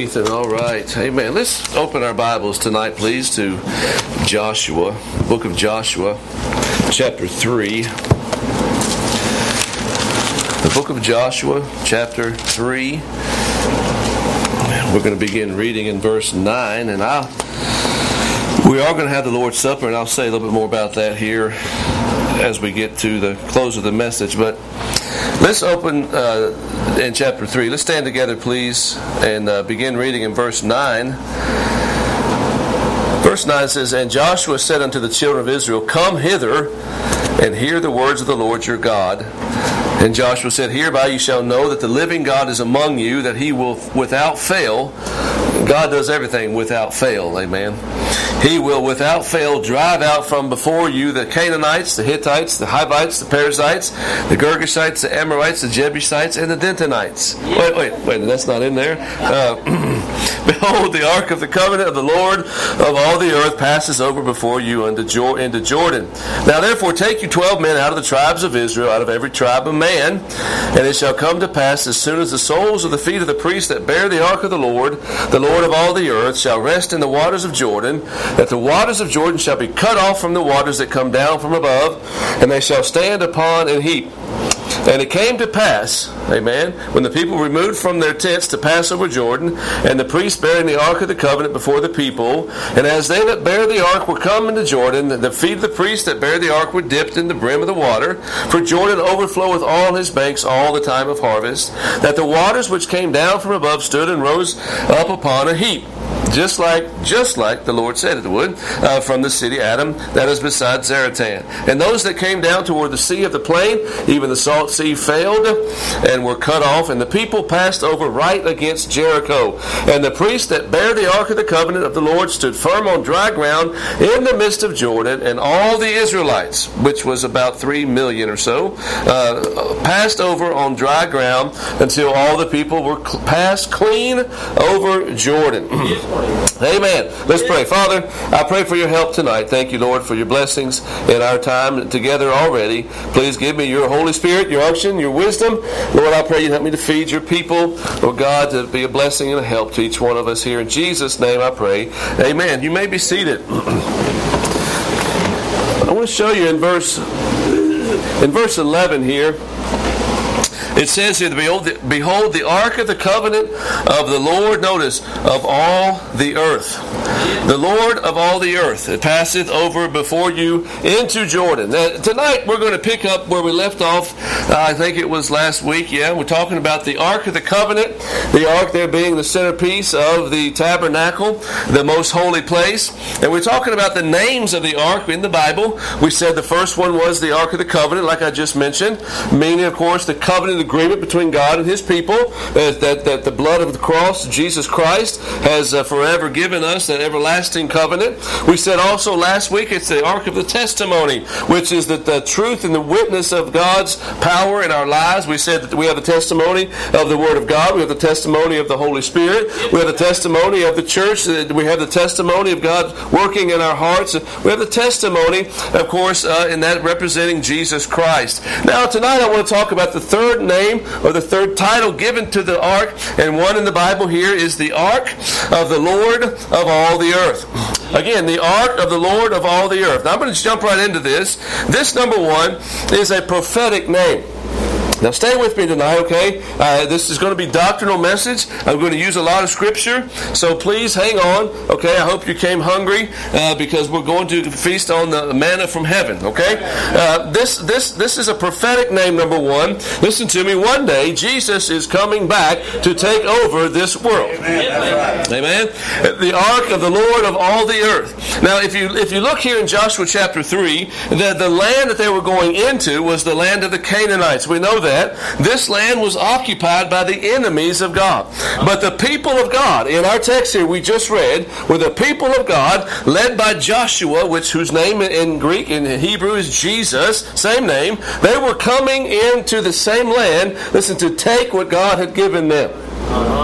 Ethan. All right. Amen. Let's open our Bibles tonight, please, to Joshua, book of Joshua, chapter 3. The book of Joshua, chapter 3. We're going to begin reading in verse 9, and we are going to have the Lord's Supper, and I'll say a little bit more about that here as we get to the close of the message. But let's open in chapter 3. Let's stand together, please, and begin reading in verse 9. Verse 9 says, "And Joshua said unto the children of Israel, Come hither, and hear the words of the Lord your God. And Joshua said, Hereby you shall know that the living God is among you, that he will without fail," God does everything without fail, amen. "He will without fail drive out from before you the Canaanites, the Hittites, the Hivites, the Perizzites, the Girgashites, the Amorites, the Jebusites, and the Dentonites." Wait, that's not in there. "Behold, the ark of the covenant of the Lord of all the earth passes over before you into Jordan. Now therefore take you 12 men out of the tribes of Israel, out of every tribe a man. And it shall come to pass, as soon as the soles of the feet of the priests that bear the ark of the Lord of all the earth, shall rest in the waters of Jordan, that the waters of Jordan shall be cut off from the waters that come down from above, and they shall stand upon an heap. And it came to pass," amen, "when the people removed from their tents to pass over Jordan, and the priests bearing the ark of the covenant before the people, and as they that bear the ark were come into Jordan, the feet of the priests that bear the ark were dipped in the brim of the water, for Jordan overfloweth all his banks all the time of harvest, that the waters which came down from above stood and rose up upon a heap, just like the Lord said it would, from the city Adam that is beside Zaratan. And those that came down toward the sea of the plain, even the salt sea failed and were cut off, and the people passed over right against Jericho. And the priests that bare the ark of the covenant of the Lord stood firm on dry ground in the midst of Jordan, and all the Israelites, which was about 3 million or so, passed over on dry ground until all the people were passed clean over Jordan." Amen. Let's pray. Father, I pray for your help tonight. Thank you, Lord, for your blessings in our time together already. Please give me your Holy Spirit, your unction, your wisdom. Lord, I pray you help me to feed your people. Lord God, to be a blessing and a help to each one of us here. In Jesus' name I pray. Amen. You may be seated. I want to show you in verse 11 here. It says here, "Behold, the ark of the covenant of the Lord," notice, "of all the earth." The Lord of all the earth. "It passeth over before you into Jordan." Now, tonight we're going to pick up where we left off. I think it was last week. Yeah, we're talking about the Ark of the Covenant. The Ark there being the centerpiece of the tabernacle, the most holy place. And we're talking about the names of the Ark in the Bible. We said the first one was the Ark of the Covenant, like I just mentioned, meaning, of course, the covenant agreement between God and His people. That the blood of the cross, Jesus Christ, has forever given us that everlasting covenant. We said also last week it's the Ark of the Testimony, which is the truth and the witness of God's power in our lives. We said that we have the testimony of the Word of God. We have the testimony of the Holy Spirit. We have the testimony of the church. We have the testimony of God working in our hearts. We have the testimony, of course, in that representing Jesus Christ. Now tonight I want to talk about the third name or the third title given to the Ark, and one in the Bible here is the Ark of the Lord of all the earth. Again, the Ark of the Lord of all the earth. Now I'm going to jump right into this. This, number one, is a prophetic name. Now stay with me tonight, okay? This is going to be a doctrinal message. I'm going to use a lot of scripture, so please hang on, okay? I hope you came hungry because we're going to feast on the manna from heaven, okay? This is a prophetic name, number one. Listen to me. One day, Jesus is coming back to take over this world. Amen. Amen. The Ark of the Lord of all the earth. Now, if you look here in Joshua chapter 3, the land that they were going into was the land of the Canaanites. We know that. This land was occupied by the enemies of God. But the people of God, in our text here we just read, were the people of God led by Joshua, whose name in Greek and Hebrew is Jesus, same name. They were coming into the same land, listen, to take what God had given them.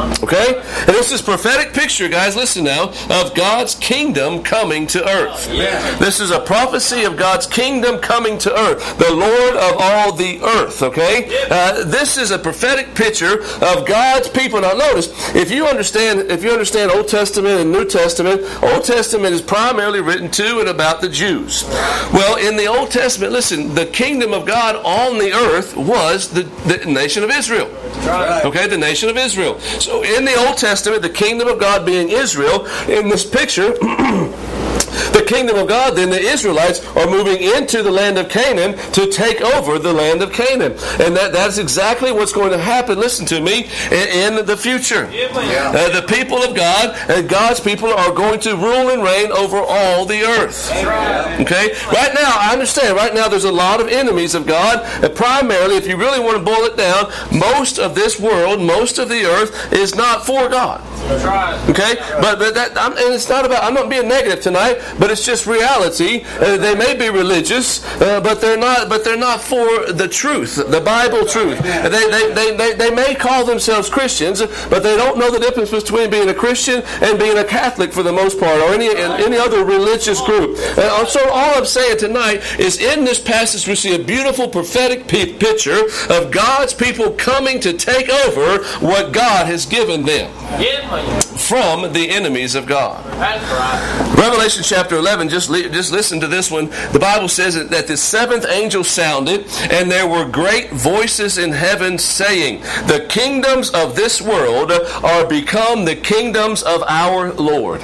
Okay? And this is prophetic picture, guys, listen now, of God's kingdom coming to earth. This is a prophecy of God's kingdom coming to earth. The Lord of all the earth, okay? This is a prophetic picture of God's people. Now notice, if you understand Old Testament and New Testament, Old Testament is primarily written to and about the Jews. Well, in the Old Testament, listen, the kingdom of God on the earth was the nation of Israel. Okay, the nation of Israel. So in the Old Testament, the kingdom of God being Israel, in this picture, the kingdom of God, then the Israelites are moving into the land of Canaan to take over the land of Canaan. And that's exactly what's going to happen, listen to me, in the future. The people of God and God's people are going to rule and reign over all the earth. Okay? Right now, I understand, right now there's a lot of enemies of God. And primarily, if you really want to boil it down, most of this world, most of the earth is not for God. Okay? But that, and it's not about, I'm not being negative tonight, but it's just reality. They may be religious, but they're not for the truth, the Bible truth. They may call themselves Christians, but they don't know the difference between being a Christian and being a Catholic for the most part, or any other religious group. So all I'm saying tonight is, in this passage we see a beautiful prophetic picture of God's people coming to take over what God has given them from the enemies of God. Revelation chapter 11, just listen to this one. The Bible says that the seventh angel sounded, and there were great voices in heaven saying, the kingdoms of this world are become the kingdoms of our Lord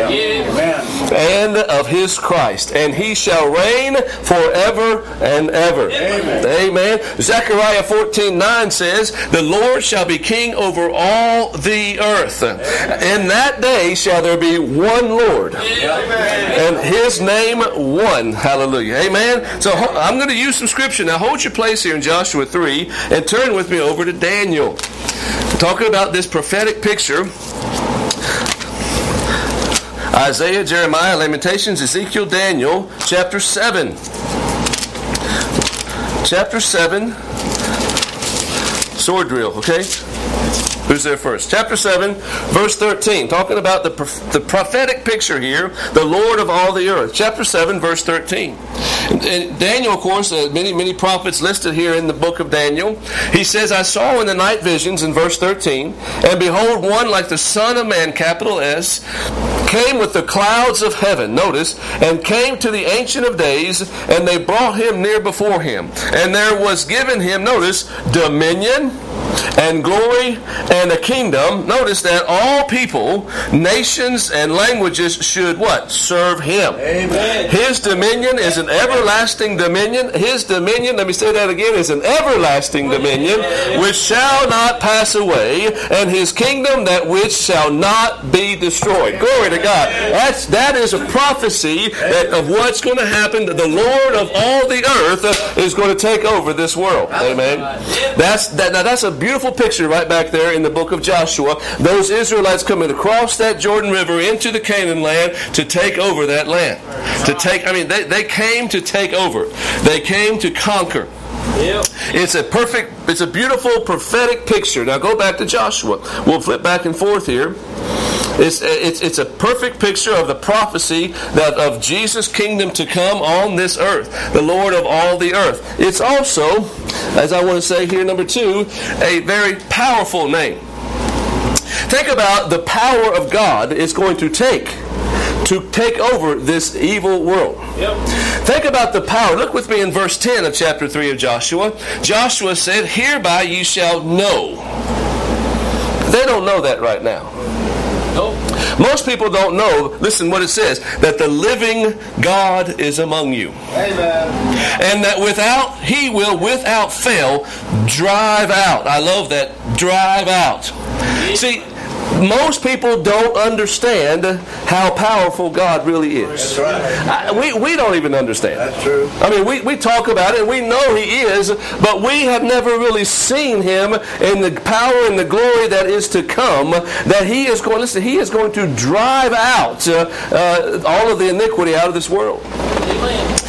and of his Christ, and he shall reign forever and ever. Amen. Zechariah 14:9 says, the Lord shall be king over all the earth. In that day shall there be one Lord, and his name one. Hallelujah. Amen. So I'm going to use some scripture. Now hold your place here in Joshua 3 and turn with me over to Daniel. Talking about this prophetic picture. Isaiah, Jeremiah, Lamentations, Ezekiel, Daniel, chapter 7. Chapter 7. Sword drill, okay? Who's there first? Chapter 7, verse 13. Talking about the prophetic picture here, the Lord of all the earth. Chapter 7, verse 13. And Daniel, of course, many prophets listed here in the book of Daniel. He says, I saw in the night visions, in verse 13, and behold, one like the Son of Man, capital S, came with the clouds of heaven, notice, and came to the Ancient of Days, and they brought him near before him. And there was given him, notice, dominion and glory and a kingdom. Notice that all people, nations, and languages should what? Serve him. Amen. His dominion is an everlasting dominion. His dominion, let me say that again, is an everlasting dominion which shall not pass away, and his kingdom that which shall not be destroyed. Glory to God. That is a prophecy of what's going to happen. The Lord of all the earth is going to take over this world. Amen. That's a beautiful picture right back there in the book of Joshua. Those Israelites coming across that Jordan River into the Canaan land to take over that land. They came to take over. They came to conquer. It's a beautiful prophetic picture. Now go back to Joshua. We'll flip back and forth here. It's a perfect picture of the prophecy of Jesus' kingdom to come on this earth, the Lord of all the earth. It's also, as I want to say here, number 2, a very powerful name. Think about the power of God is going to take over this evil world. Think about the power. Look with me in verse 10 of chapter 3 of Joshua. Joshua said, hereby you shall know. They don't know that right now. Nope. Most people don't know, listen what it says, that the living God is among you. Amen. And that he will without fail drive out. I love that. Drive out. See, most people don't understand how powerful God really is. That's right. We don't even understand. That's true. I mean, we talk about it, and we know He is, but we have never really seen Him in the power and the glory that is to come, that He is going to drive out all of the iniquity out of this world. Amen.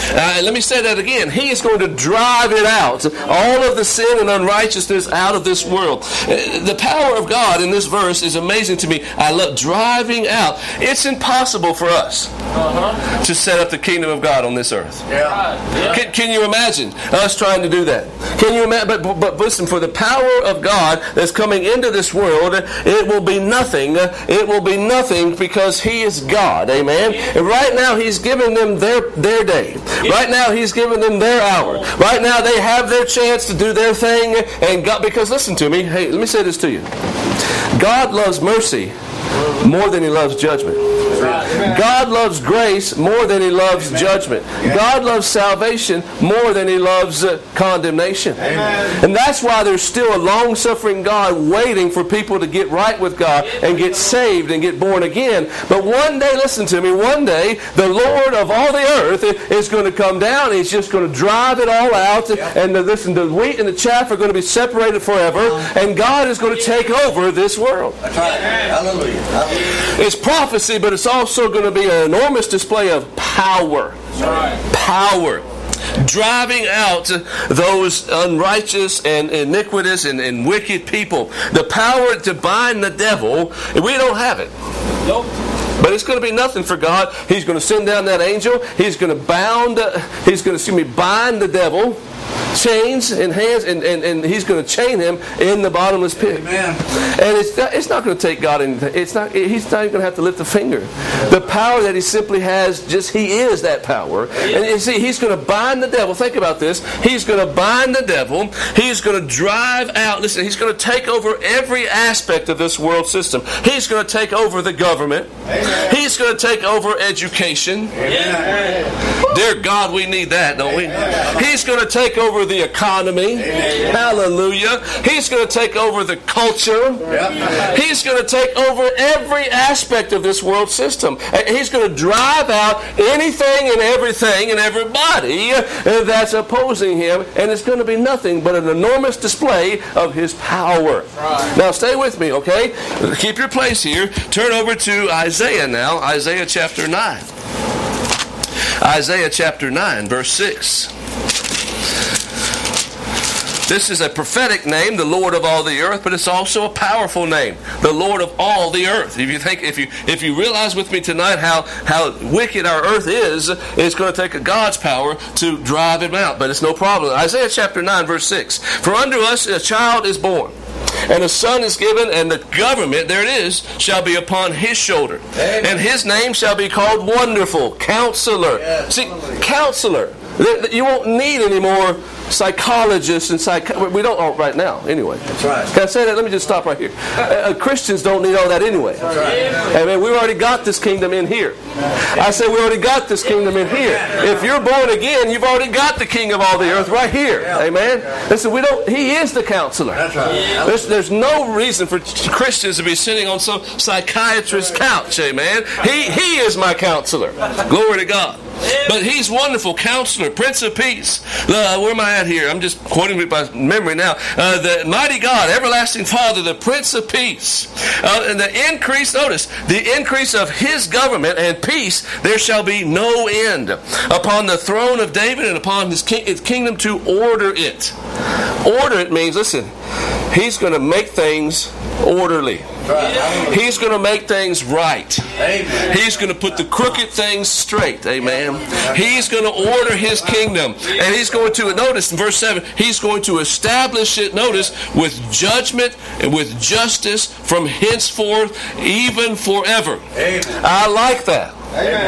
Let me say that again. He is going to drive it out. All of the sin and unrighteousness out of this world. The power of God in this verse is amazing to me. I love driving out. It's impossible for us to set up the kingdom of God on this earth. Can you imagine us trying to do that? Can you imagine? But listen, for the power of God that's coming into this world, it will be nothing. It will be nothing because He is God. Amen. And right now He's giving them their day. Right now He's giving them their hour. Right now they have their chance to do their thing. And God, because listen to me. Hey, let me say this to you. God loves mercy more than He loves judgment. God loves grace more than He loves judgment. God loves salvation more than He loves condemnation. And that's why there's still a long-suffering God waiting for people to get right with God and get saved and get born again. But one day, listen to me, one day the Lord of all the earth is going to come down. He's just going to drive it all out. And listen, the wheat and the chaff are going to be separated forever. And God is going to take over this world. That's right. Hallelujah. It's prophecy, but it's also going to be an enormous display of power. Power. Driving out those unrighteous and iniquitous and wicked people. The power to bind the devil, we don't have it. Nope. But it's going to be nothing for God. He's going to send down that angel. He's going to bind the devil, chains in hands, and He's going to chain him in the bottomless pit. Amen. And it's not going to take God anything. He's not even going to have to lift a finger. The power that He simply has, He is that power. And you see, He's going to bind the devil. Think about this. He's going to bind the devil. He's going to drive out. Listen, He's going to take over every aspect of this world system. He's going to take over the government. Amen. He's going to take over education. Amen. Dear God, we need that, don't we? Amen. He's going to take over the economy. Amen. Hallelujah. He's going to take over the culture. Yep. He's going to take over every aspect of this world system. He's going to drive out anything and everything and everybody that's opposing Him, and it's going to be nothing but an enormous display of His power. Right. Now stay with me, okay? Keep your place here. Turn over to Isaiah now. Isaiah chapter 9. Isaiah chapter 9, verse 6. This is a prophetic name, the Lord of all the earth, but it's also a powerful name, the Lord of all the earth. If you realize with me tonight how wicked our earth is, it's going to take God's power to drive Him out, but it's no problem. Isaiah chapter 9, verse 6. For unto us a child is born, and a son is given, and the government, there it is, shall be upon His shoulder. Amen. And His name shall be called Wonderful, Counselor. Yes. See, Counselor. You won't need any more psychologists and we don't right now anyway. That's right. Can I say that? Let me just stop right here. Christians don't need all that anyway. That's right. I mean, we've already got this kingdom in here. I say we already got this kingdom in here. If you're born again, you've already got the King of all the earth right here. Amen. Listen, He is the Counselor. That's right. There's no reason for Christians to be sitting on some psychiatrist's couch. Amen. He is my Counselor. Glory to God. But He's Wonderful, Counselor, Prince of Peace. Where am I at here? I'm just quoting it by memory now. The mighty God, everlasting Father, the Prince of Peace. And the increase, notice, the increase of His government and peace, there shall be no end. Upon the throne of David and upon His kingdom to order it. Order it means, listen, He's going to make things orderly. He's going to make things right. Amen. He's going to put the crooked things straight. Amen. He's going to order His kingdom. And He's going to, notice in verse 7, He's going to establish it, notice, with judgment and with justice from henceforth, even forever. Amen. I like that.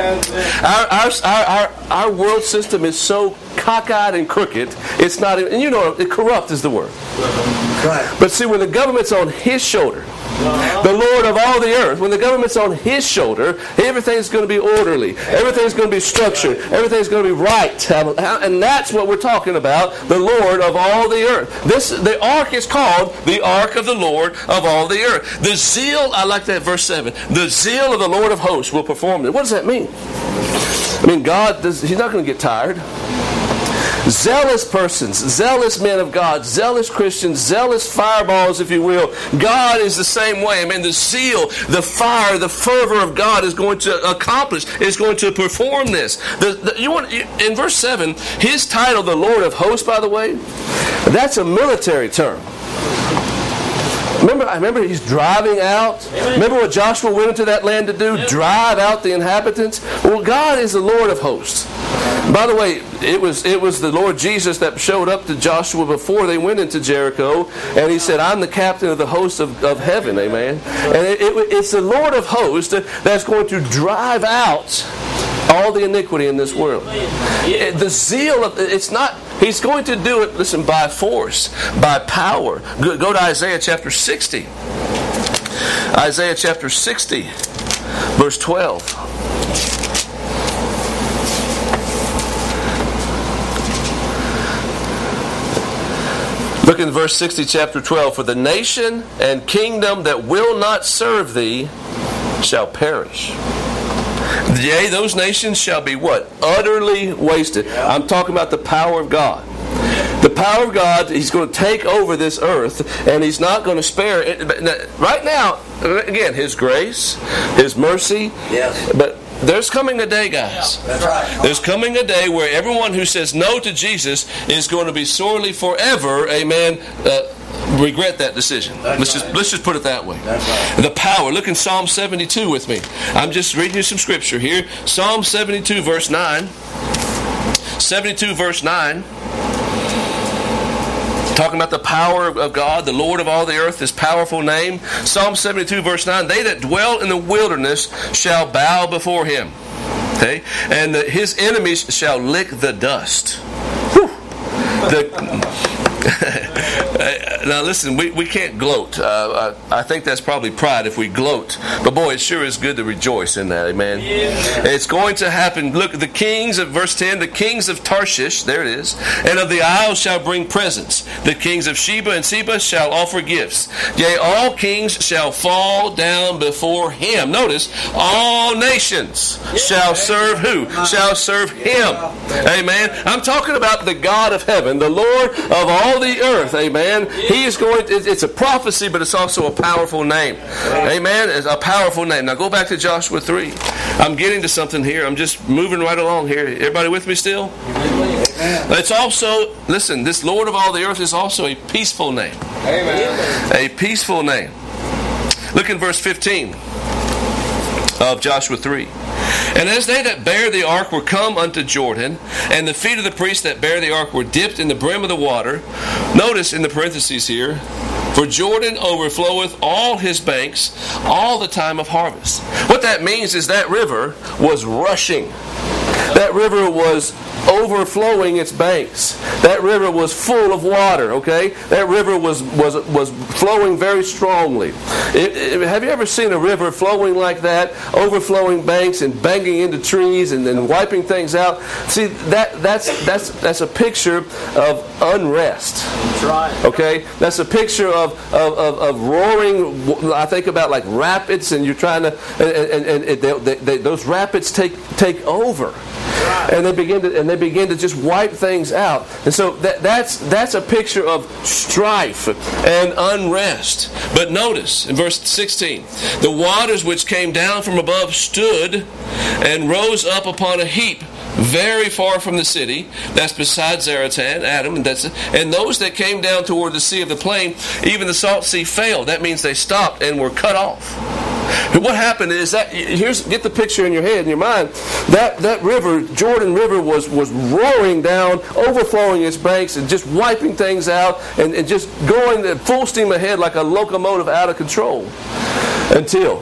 Amen. Our world system is so cockeyed and crooked, it's not, and corrupt is the word. Right. But see, when the government's on His shoulder, the Lord of all the earth, when the government's on His shoulder, everything's going to be orderly. Everything's going to be structured. Everything's going to be right. And that's what we're talking about, the Lord of all the earth. The ark is called the ark of the Lord of all the earth. The zeal, I like that verse 7, the zeal of the Lord of hosts will perform it. What does that mean? I mean, God, He's not going to get tired. Zealous persons, zealous men of God, zealous Christians, zealous fireballs, if you will. God is the same way. Amen. The zeal, the fire, the fervor of God is going to accomplish, is going to perform this. In verse 7, his title, the Lord of Hosts, by the way, that's a military term. Remember he's driving out. Remember what Joshua went into that land to do? Drive out the inhabitants. Well, God is the Lord of hosts. By the way, it was the Lord Jesus that showed up to Joshua before they went into Jericho, and he said, I'm the captain of the host of heaven. Amen. And it's the Lord of hosts that's going to drive out all the iniquity in this world. The zeal it's not, he's going to do it, listen, by force, by power. Go to Isaiah chapter 60. Isaiah chapter 60, verse 12. Look in verse 60, chapter 12. For the nation and kingdom that will not serve thee shall perish. Yea, those nations shall be what? Utterly wasted. I'm talking about the power of God. The power of God, he's going to take over this earth, and he's not going to spare it. Right now, again, his grace, his mercy. Yes. But there's coming a day, guys. That's right. There's coming a day where everyone who says no to Jesus is going to be sorely forever, amen, regret that decision. Let's just put it that way. Right. The power. Look in Psalm 72 with me. I'm just reading you some scripture here. Psalm 72 verse 9. 72 verse 9. Talking about the power of God, the Lord of all the earth, His powerful name. Psalm 72 verse 9. They that dwell in the wilderness shall bow before Him. Okay? And His enemies shall lick the dust. Whew. Now listen, we can't gloat. I think that's probably pride if we gloat. But boy, it sure is good to rejoice in that, amen. Yeah. It's going to happen. Look, the kings of verse 10, the kings of Tarshish, there it is, and of the isles shall bring presents. The kings of Sheba and Seba shall offer gifts. Yea, all kings shall fall down before Him. Notice, all nations shall serve who? Shall serve Him. Amen. I'm talking about the God of heaven, the Lord of all the earth. Amen. He is going to, it's a prophecy, but it's also a powerful name. Amen. It's a powerful name. Now go back to Joshua 3. I'm getting to something here. I'm just moving right along here. Everybody with me still? It's also, listen, this Lord of all the earth is also a peaceful name. Amen. A peaceful name. Look in verse 15 of Joshua 3. And as they that bear the ark were come unto Jordan, and the feet of the priests that bear the ark were dipped in the brim of the water, notice in the parentheses here, for Jordan overfloweth all his banks all the time of harvest. What that means is that river was rushing. That river was overflowing its banks. That river was full of water, okay? That river was flowing very strongly. Have you ever seen a river flowing like that, overflowing banks and banging into trees and then wiping things out? See, that's a picture of unrest. That's right. Okay? That's a picture of roaring. I think about like rapids, and you're trying to, and those rapids take over. And they begin to just wipe things out. And so that's a picture of strife and unrest. But notice in verse 16, the waters which came down from above stood and rose up upon a heap very far from the city. That's beside Zaratan, Adam, and those that came down toward the sea of the plain, even the salt sea failed. That means they stopped and were cut off. What happened is that, get the picture in your head, in your mind, that river, Jordan River, was roaring down, overflowing its banks and just wiping things out and just going full steam ahead like a locomotive out of control. Until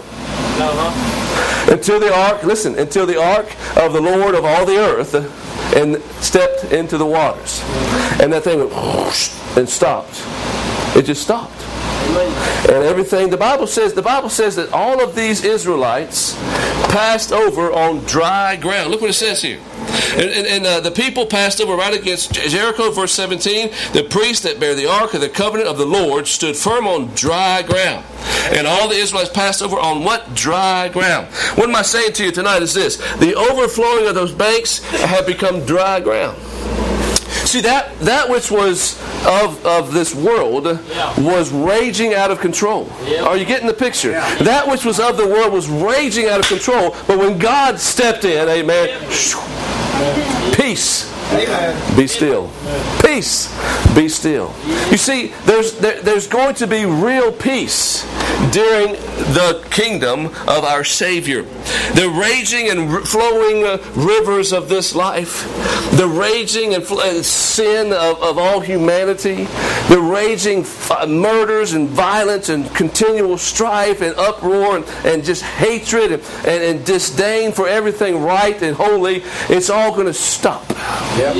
the ark, listen, until the ark of the Lord of all the earth and stepped into the waters. And that thing went whoosh and stopped. It just stopped. And everything, the Bible says that all of these Israelites passed over on dry ground. Look what it says here. And the people passed over right against Jericho, verse 17. The priests that bear the ark of the covenant of the Lord stood firm on dry ground. And all the Israelites passed over on what? Dry ground. What am I saying to you tonight is this. The overflowing of those banks have become dry ground. See, that which was of this world was raging out of control. Are you getting the picture? That which was of the world was raging out of control, but when God stepped in, amen, peace. Amen. Be still. Peace. Be still. You see, there's going to be real peace during the kingdom of our Savior. The raging and flowing rivers of this life, the raging and sin of all humanity, the raging murders and violence and continual strife and uproar and just hatred and disdain for everything right and holy, it's all going to stop. Yep.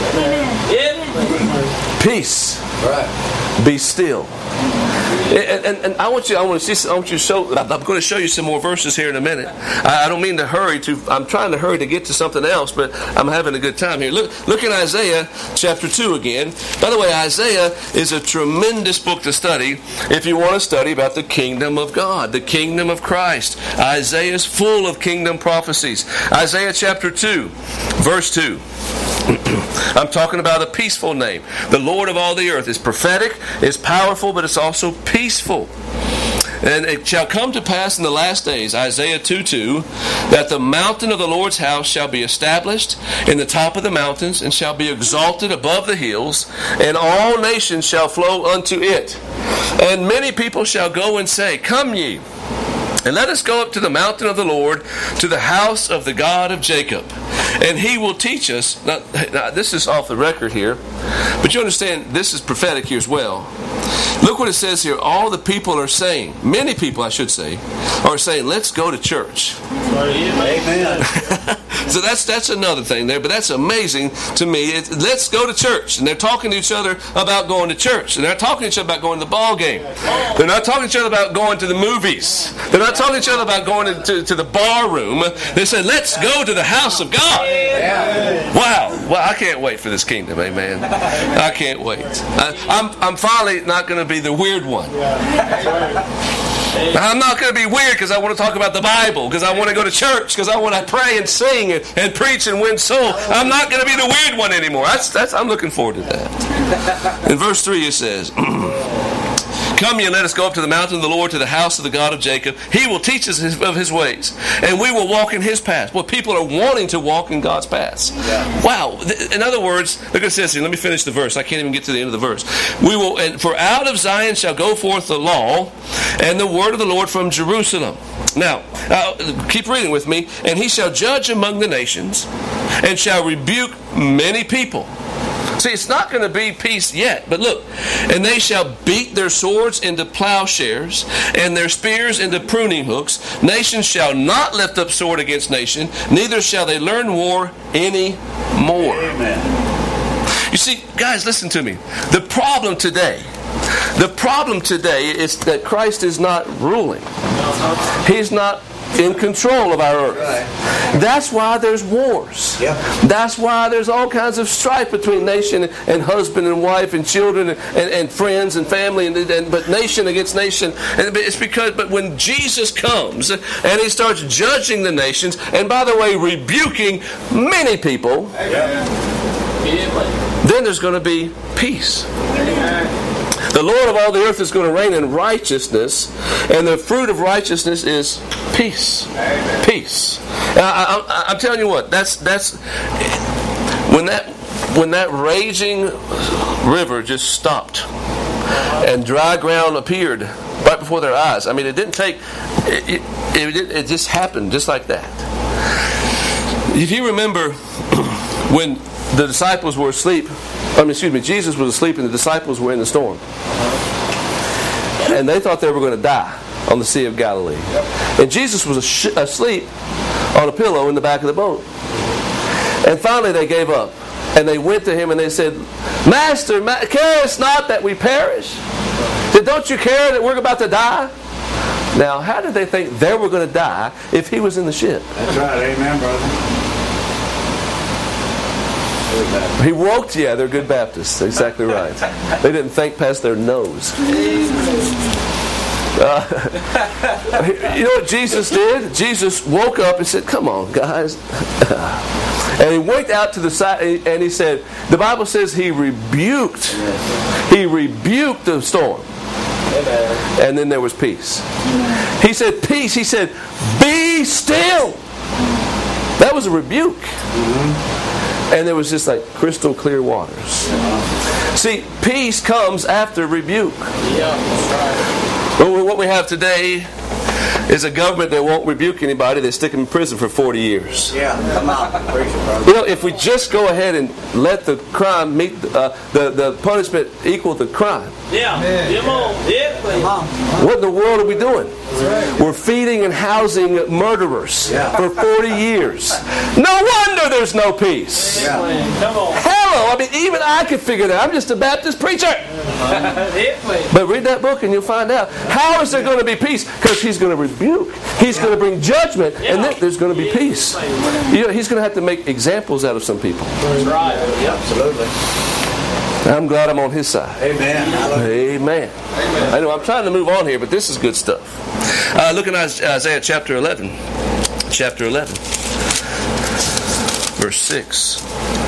Peace. Right. Be still. And I want you to show. I'm going to show you some more verses here in a minute. I don't mean to hurry. I'm trying to hurry to get to something else, but I'm having a good time here. Look in Isaiah chapter 2 again. By the way, Isaiah is a tremendous book to study if you want to study about the kingdom of God, the kingdom of Christ. Isaiah is full of kingdom prophecies. Isaiah chapter 2, verse 2. I'm talking about a peaceful name. The Lord of all the earth is prophetic, is powerful, but it's also peaceful. And it shall come to pass in the last days, Isaiah 2:2, that the mountain of the Lord's house shall be established in the top of the mountains, and shall be exalted above the hills, and all nations shall flow unto it. And many people shall go and say, Come ye, and let us go up to the mountain of the Lord, to the house of the God of Jacob. And He will teach us. Now, this is off the record here, but you understand this is prophetic here as well. Look what it says here. All the people are saying, many people I should say, are saying, let's go to church. Amen. So that's another thing there, but that's amazing to me. Let's go to church. And they're talking to each other about going to church. And they're talking to each other about going to the ball game. They're not talking to each other about going to the movies. They're not talking to each other about going to the bar room. They said, let's go to the house of God. Wow. Well, I can't wait for this kingdom. Amen. I can't wait. I'm finally not going to be the weird one. I'm not going to be weird because I want to talk about the Bible, because I want to go to church, because I want to pray and sing and preach and win souls. I'm not going to be the weird one anymore. I'm looking forward to that. In verse 3 it says, Come ye, let us go up to the mountain of the Lord, to the house of the God of Jacob. He will teach us of His ways, and we will walk in His paths. Well, people are wanting to walk in God's paths. Yeah. Wow. In other words, look what it says here. Let me finish the verse. I can't even get to the end of the verse. For out of Zion shall go forth the law and the word of the Lord from Jerusalem. Now, keep reading with me. And He shall judge among the nations, and shall rebuke many people. See, it's not going to be peace yet, but look. And they shall beat their swords into plowshares, and their spears into pruning hooks. Nation shall not lift up sword against nation, neither shall they learn war any more. Amen. You see, guys, listen to me. The problem today is that Christ is not ruling. He's not in control of our earth. That's why there's wars. That's why there's all kinds of strife between nation and husband and wife and children and friends and family but nation against nation. And it's but when Jesus comes and He starts judging the nations, and by the way, rebuking many people, then there's going to be peace. The Lord of all the earth is going to reign in righteousness, and the fruit of righteousness is peace. Amen. Peace. I'm telling you what. That's when that raging river just stopped, and dry ground appeared right before their eyes. I mean, it didn't take. It just happened just like that. If you remember when the disciples were asleep. Jesus was asleep and the disciples were in the storm. And they thought they were going to die on the Sea of Galilee. And Jesus was asleep on a pillow in the back of the boat. And finally they gave up. And they went to Him and they said, Master, carest not that we perish? Said, don't you care that we're about to die? Now, how did they think they were going to die if He was in the ship? That's right. Amen, brother. He woke, they're good Baptists. Exactly right. They didn't think past their nose. You know what Jesus did? Jesus woke up and said, come on, guys. And he went out to the side and he said, the Bible says he rebuked the storm. And then there was peace. He said, peace. He said, be still. That was a rebuke. And there was just like crystal clear waters. See, peace comes after rebuke. But what we have today is a government that won't rebuke anybody. They stick them in prison for 40 years. Yeah, come on. You know, if we just go ahead and let the crime meet the punishment equal the crime. Yeah. Come on. Yeah. Come on. What in the world are we doing? We're feeding and housing murderers for 40 years. No wonder there's no peace. Yeah. Come on. Hello, I mean, even I could figure it out. I'm just a Baptist preacher. But read that book and you'll find out. How is there going to be peace? Because he's going to rebuke. He's going to bring judgment, and then there's going to be peace. You know, he's going to have to make examples out of some people. That's right. Absolutely. I'm glad I'm on his side. Amen. Amen. I know I'm trying to move on here, but this is good stuff. Look at Isaiah chapter 11. Chapter 11. Verse 6.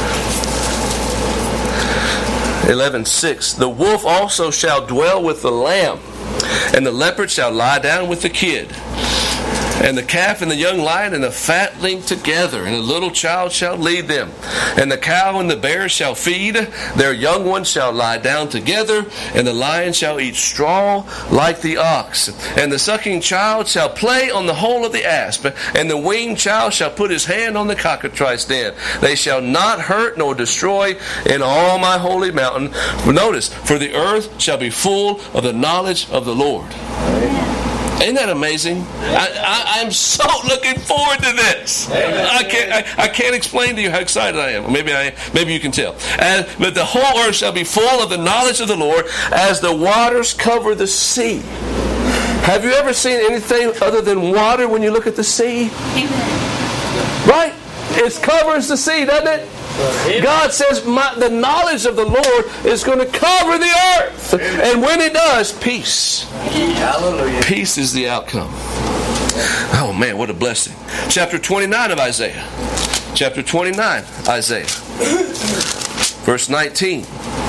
11:6. The wolf also shall dwell with the lamb, and the leopard shall lie down with the kid, and the calf and the young lion and the fatling together, and a little child shall lead them. And the cow and the bear shall feed, their young ones shall lie down together, and the lion shall eat straw like the ox. And the sucking child shall play on the hole of the asp, and the weaned child shall put his hand on the cockatrice den. They shall not hurt nor destroy in all my holy mountain. Notice, for the earth shall be full of the knowledge of the Lord. Ain't that amazing? I'm so looking forward to this. I can't explain to you how excited I am. Maybe you can tell. But the whole earth shall be full of the knowledge of the Lord, as the waters cover the sea. Have you ever seen anything other than water when you look at the sea? Right? It covers the sea, doesn't it? God says the knowledge of the Lord is going to cover the earth. And when it does, peace. Hallelujah. Peace is the outcome. Oh man, what a blessing. Chapter 29 of Isaiah. Chapter 29, Isaiah. Verse 19.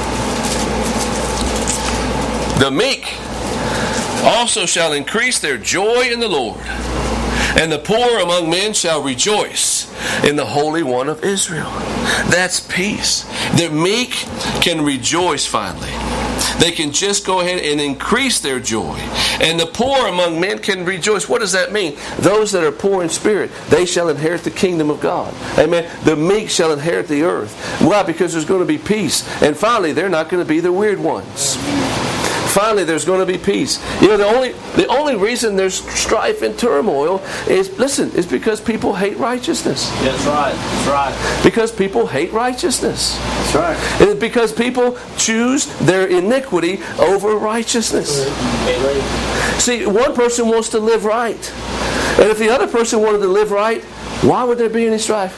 The meek also shall increase their joy in the Lord, and the poor among men shall rejoice in the Holy One of Israel. That's peace. The meek can rejoice finally. They can just go ahead and increase their joy. And the poor among men can rejoice. What does that mean? Those that are poor in spirit, they shall inherit the kingdom of God. Amen. The meek shall inherit the earth. Why? Because there's going to be peace. And finally, they're not going to be the weird ones. Finally, there's going to be peace. You know, the only reason there's strife and turmoil is because people hate righteousness. That's right. That's right. Because people hate righteousness. That's right. And it's because people choose their iniquity over righteousness. See, one person wants to live right. And if the other person wanted to live right, why would there be any strife?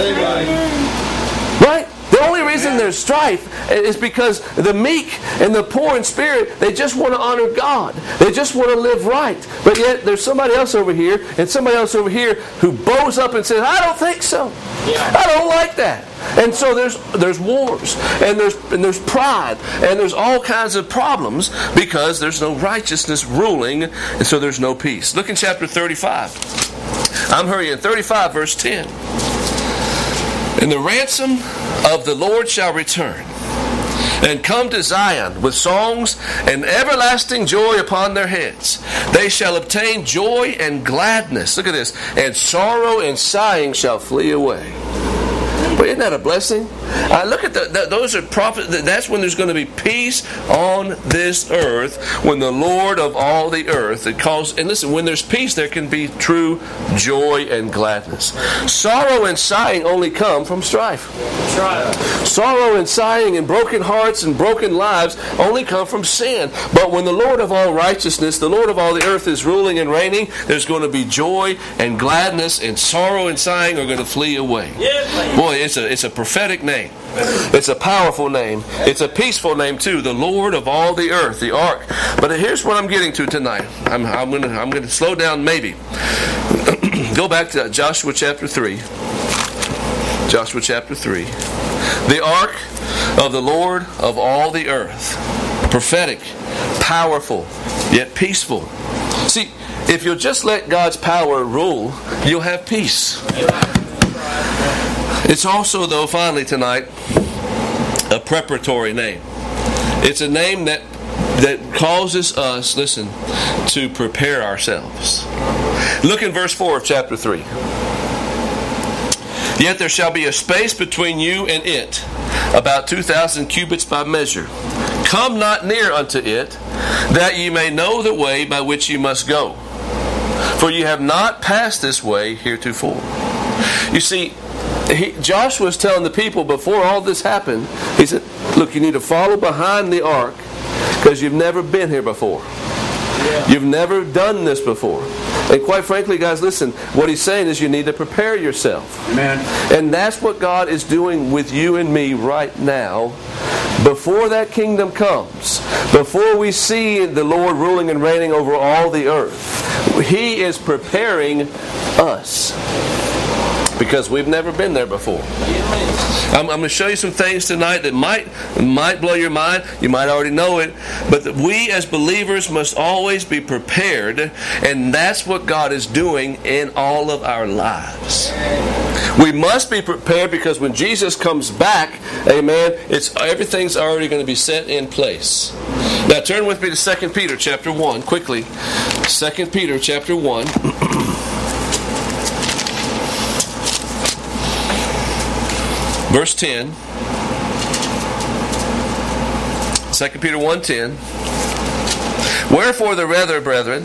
Right? The only reason there's strife is because the meek and the poor in spirit, they just want to honor God. They just want to live right. But yet there's somebody else over here and somebody else over here who bows up and says, I don't think so. I don't like that. And so there's wars and there's pride and there's all kinds of problems because there's no righteousness ruling, and so there's no peace. Look in chapter 35. I'm hurrying. 35 verse 10. And the ransom of the Lord shall return, and come to Zion with songs and everlasting joy upon their heads. They shall obtain joy and gladness. Look at this. And sorrow and sighing shall flee away. But isn't that a blessing? Look at those are prophets. That's when there's going to be peace on this earth. When the Lord of all the earth, it calls. And listen, when there's peace, there can be true joy and gladness. Sorrow and sighing only come from strife. Sorrow and sighing and broken hearts and broken lives only come from sin. But when the Lord of all righteousness, the Lord of all the earth, is ruling and reigning, there's going to be joy and gladness, and sorrow and sighing are going to flee away. Boy, it's a prophetic name. It's a powerful name. It's a peaceful name too. The Lord of all the earth, the ark. But here's what I'm getting to tonight. I'm going to slow down maybe. Go back to Joshua chapter 3. Joshua chapter 3. The ark of the Lord of all the earth. Prophetic, powerful, yet peaceful. See, if you'll just let God's power rule, you'll have peace. It's also, though, finally tonight, a preparatory name. It's a name that causes us, listen, to prepare ourselves. Look in verse 4 of chapter 3. Yet there shall be a space between you and it, about 2,000 cubits by measure. Come not near unto it, that ye may know the way by which ye must go. For you have not passed this way heretofore. You see, Joshua was telling the people before all this happened, he said, look, you need to follow behind the ark because you've never been here before. Yeah. You've never done this before. And quite frankly, guys, listen, what he's saying is you need to prepare yourself. Amen. And that's what God is doing with you and me right now. Before that kingdom comes, before we see the Lord ruling and reigning over all the earth, He is preparing us. Because we've never been there before. I'm going to show you some things tonight that might blow your mind. You might already know it. But that we as believers must always be prepared. And that's what God is doing in all of our lives. We must be prepared because when Jesus comes back, amen, everything's already going to be set in place. Now turn with me to 2 Peter chapter 1, quickly. 2 Peter chapter 1. Verse 10, 2 Peter 1:10. Wherefore the rather, brethren,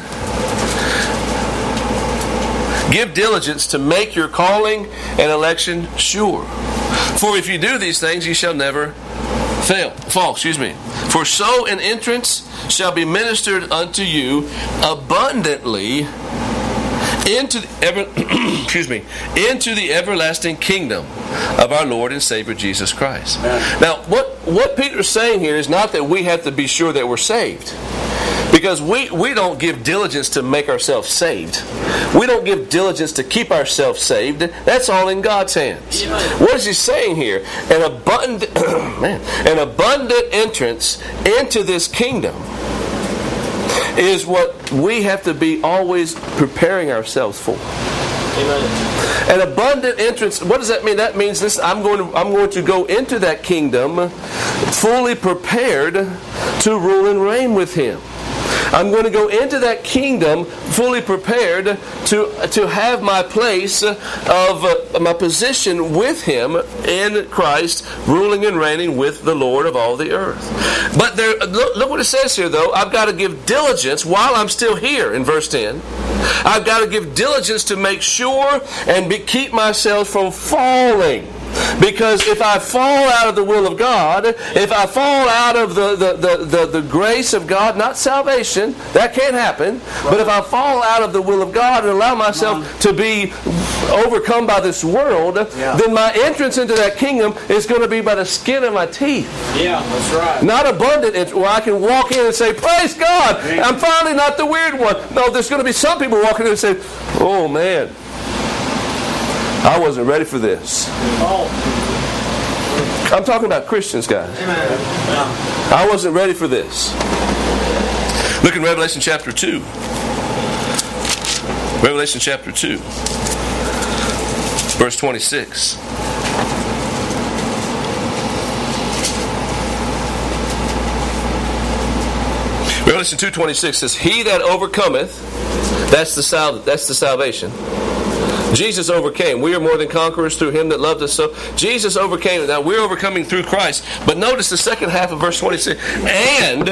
give diligence to make your calling and election sure. For if you do these things, ye shall never fall. For so an entrance shall be ministered unto you abundantly into the everlasting kingdom of our Lord and Savior Jesus Christ. Amen. Now, what Peter's saying here is not that we have to be sure that we're saved. Because we don't give diligence to make ourselves saved. We don't give diligence to keep ourselves saved. That's all in God's hands. What is he saying here? An abundant entrance into this kingdom is what we have to be always preparing ourselves for. Amen. An abundant entrance, what does that mean? That means this: I'm going to go into that kingdom fully prepared to rule and reign with Him. I'm going to go into that kingdom fully prepared to have my place of my position with Him in Christ, ruling and reigning with the Lord of all the earth. But look what it says here, though. I've got to give diligence while I'm still here in verse 10. I've got to give diligence to make sure and keep myself from falling. Because if I fall out of the will of God, if I fall out of the grace of God, not salvation, that can't happen. But if I fall out of the will of God and allow myself to be overcome by this world, then my entrance into that kingdom is going to be by the skin of my teeth. Yeah, that's right. Not abundant, where I can walk in and say, praise God, I'm finally not the weird one. No, there's going to be some people walking in and say, oh man, I wasn't ready for this. I'm talking about Christians, guys. I wasn't ready for this. Look in Revelation chapter 2. Revelation chapter 2. Verse 26. Revelation 2:26 says, He that overcometh, that's the salvation. Jesus overcame. We are more than conquerors through Him that loved us so. Jesus overcame. Now we're overcoming through Christ. But notice the second half of verse 26. And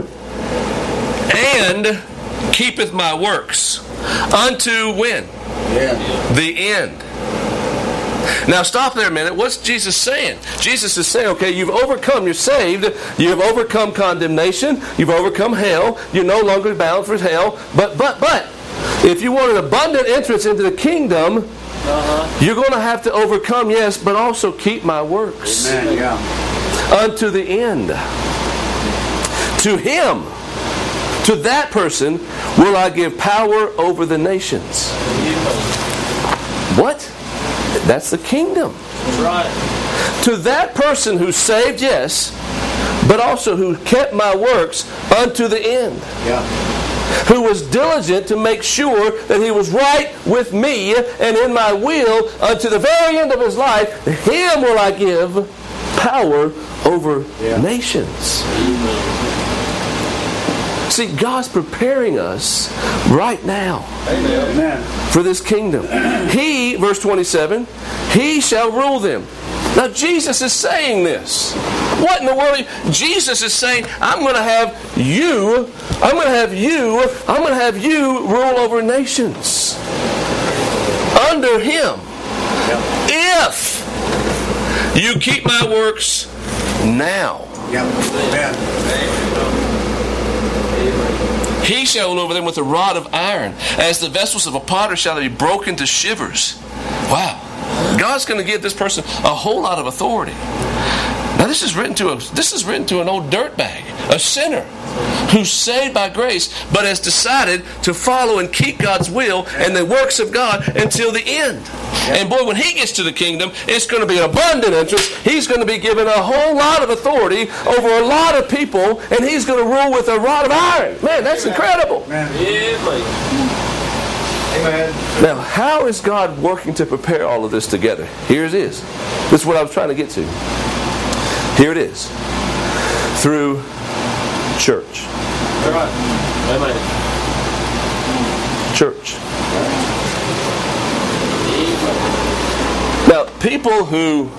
keepeth my works unto when? Yeah. The end. Now stop there a minute. What's Jesus saying? Jesus is saying, okay, you've overcome, you're saved, you've overcome condemnation, you've overcome hell, you're no longer bound for hell, but if you want an abundant entrance into the kingdom, You're going to have to overcome, yes, but also keep my works. Amen. Yeah. Unto the end. To him, to that person, will I give power over the nations. What? That's the kingdom. That's right. To that person who's saved, yes, but also who kept my works unto the end. Yeah. Who was diligent to make sure that he was right with me and in my will unto the very end of his life, him will I give power over nations. See, God's preparing us right now for this kingdom. He, verse 27, he shall rule them. Now Jesus is saying this. What in the world? Jesus is saying, I'm going to have you rule over nations. Under him. If you keep my works now. He shall rule over them with a rod of iron. As the vessels of a potter shall they be broken to shivers. Wow. God's going to give this person a whole lot of authority. Now this is written to an old dirtbag, a sinner who's saved by grace, but has decided to follow and keep God's will and the works of God until the end. And boy, when he gets to the kingdom, it's going to be an abundant interest. He's going to be given a whole lot of authority over a lot of people, and he's going to rule with a rod of iron. Man, that's incredible. Amen. Now, how is God working to prepare all of this together? Here it is. This is what I was trying to get to. Here it is. Through church. Church. Now, people who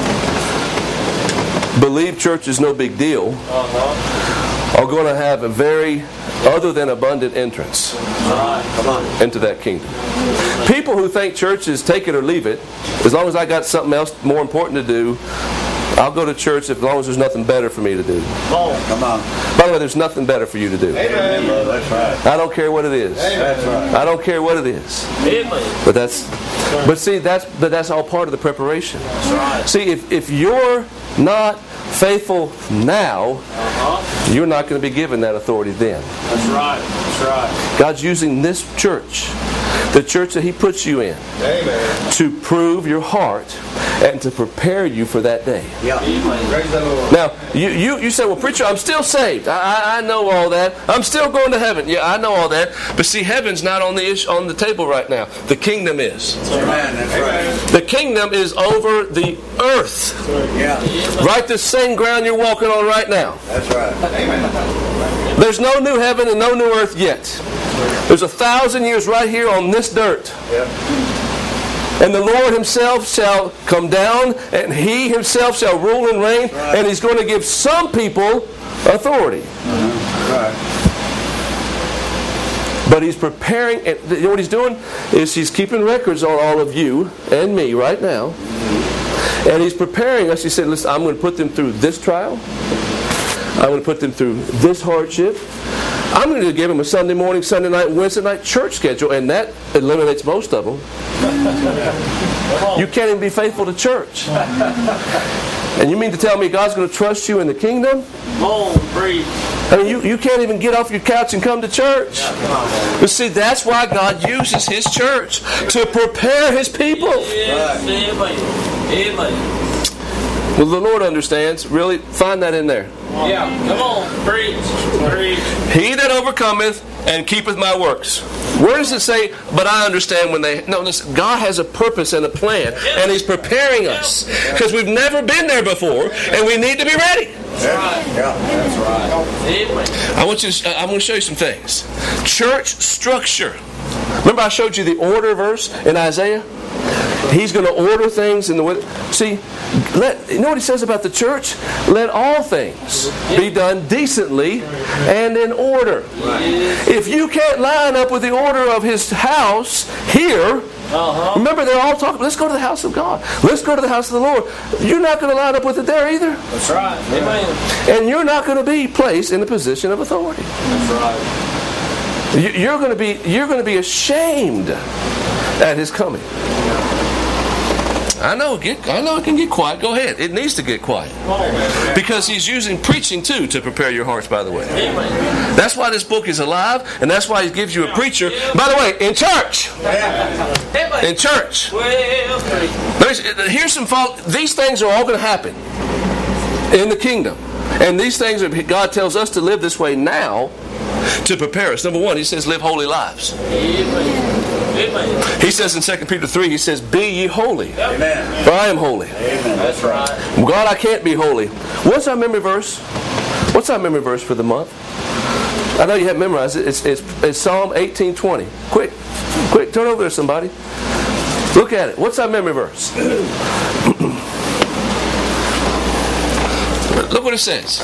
believe church is no big deal are going to have a very other than abundant entrance into that kingdom. People who think church is take it or leave it, as long as I got something else more important to do, I'll go to church as long as there's nothing better for me to do. Come on. By the way, there's nothing better for you to do. Amen. That's right. I don't care what it is. That's right. I don't care what it is. But that's all part of the preparation. See, if you're not faithful now, you're not going to be given that authority then. That's right. That's right. God's using this church, the church that he puts you in, to prove your heart and to prepare you for that day. Yeah. Praise the Lord. Now, you say, well, preacher, I'm still saved. I know all that. I'm still going to heaven. Yeah, I know all that. But see, heaven's not on the table right now. The kingdom is. Amen. That's right. The kingdom is over the earth. Yeah. Right the same ground you're walking on right now. That's right. Amen. There's no new heaven and no new earth yet. There's 1,000 years right here on this dirt. Yeah. And the Lord himself shall come down, and he himself shall rule and reign, and he's going to give some people authority. Right. But he's preparing, and you know what he's doing? Is he's keeping records on all of you and me right now. And he's preparing us. He said, listen, I'm going to put them through this trial. I'm going to put them through this hardship. I'm going to give them a Sunday morning, Sunday night, Wednesday night church schedule, and that eliminates most of them. You can't even be faithful to church. And you mean to tell me God's going to trust you in the kingdom? I mean, you can't even get off your couch and come to church. But see, that's why God uses his church to prepare his people. Amen. Well, the Lord understands. Really, find that in there. Yeah, come on, preach. He that overcometh and keepeth my works. Where does it say, but I understand when they... No, listen, God has a purpose and a plan, and he's preparing us. Because we've never been there before, and we need to be ready. That's right. Yeah, that's right. I'm going to show you some things. Church structure. Remember I showed you the order verse in Isaiah? He's going to order things in the way. See, you know what he says about the church? Let all things be done decently and in order. If you can't line up with the order of his house here, remember they're all talking, let's go to the house of God. Let's go to the house of the Lord. You're not going to line up with it there either. That's right. Amen. And you're not going to be placed in a position of authority. That's right. You're going to be ashamed at his coming. I know it can get quiet. Go ahead. It needs to get quiet. Because he's using preaching too to prepare your hearts, by the way. That's why this book is alive, and that's why he gives you a preacher. By the way, in church. In church. Here's some fault. These things are all going to happen in the kingdom. And these things, God tells us to live this way now to prepare us. Number one, he says, live holy lives. He says in 2 Peter 3, he says, be ye holy, for I am holy. That's right. God, I can't be holy. What's our memory verse? What's our memory verse for the month? I know you haven't memorized it. It's Psalm 18:20. Quick, turn over there, somebody. Look at it. What's our memory verse? Look what it says.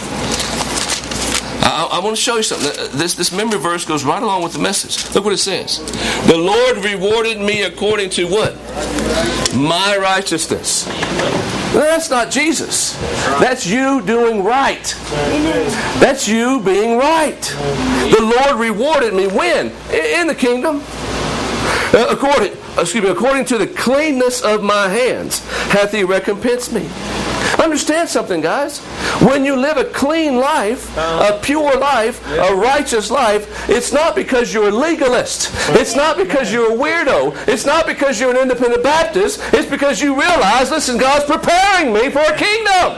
I want to show you something. This memory verse goes right along with the message. Look what it says. The Lord rewarded me according to what? My righteousness. Well, that's not Jesus. That's you doing right. That's you being right. The Lord rewarded me when? In the kingdom. According to the cleanness of my hands hath he recompensed me. Understand something, guys. When you live a clean life, a pure life, a righteous life, it's not because you're a legalist. It's not because you're a weirdo. It's not because you're an independent Baptist. It's because you realize, listen, God's preparing me for a kingdom.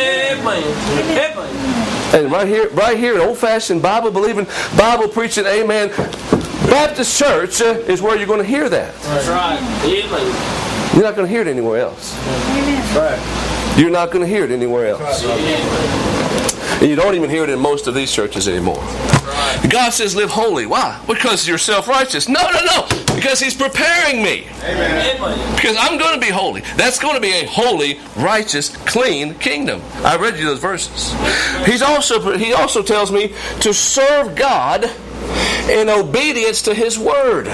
And right here, an old-fashioned Bible-believing, Bible-preaching, amen, Baptist church is where you're going to hear that. That's right. You're not going to hear it anywhere else. That's right. You're not going to hear it anywhere else. And you don't even hear it in most of these churches anymore. God says live holy. Why? Because you're self-righteous. No. Because he's preparing me. Amen. Because I'm going to be holy. That's going to be a holy, righteous, clean kingdom. I read you those verses. He also tells me to serve God in obedience to his word.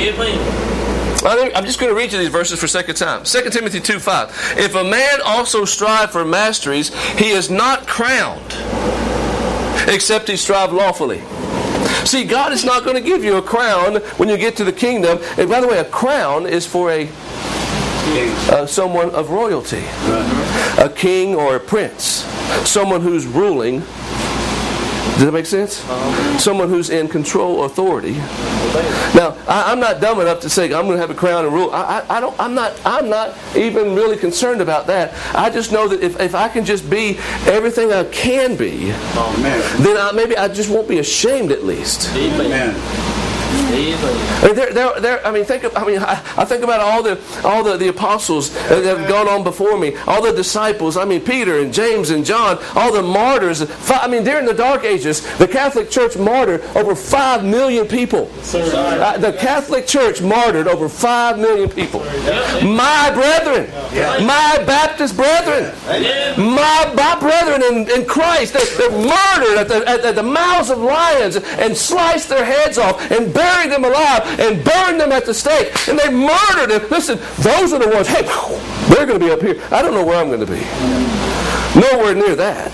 I'm just going to read you these verses for a second time. 2 Timothy 2:5. If a man also strive for masteries, he is not crowned, except he strive lawfully. See, God is not going to give you a crown when you get to the kingdom. And by the way, a crown is for someone of royalty. A king or a prince. Someone who's ruling. Does that make sense? Someone who's in control, authority. Now, I'm not dumb enough to say I'm going to have a crown and rule. I'm not even really concerned about that. I just know that if I can just be everything I can be, then maybe I just won't be ashamed at least. Amen. I think about all the apostles that have gone on before me, all the disciples. Peter and James and John, all the martyrs. During the Dark Ages, the Catholic Church martyred over 5 million people. The Catholic Church martyred over 5 million people. My brethren, my Baptist brethren, my brethren in Christ, they're murdered at the mouths of lions and sliced their heads off and buried them alive and burned them at the stake, and they murdered them. Listen, those are the ones, hey, they're going to be up here. I don't know where I'm going to be. Nowhere near that.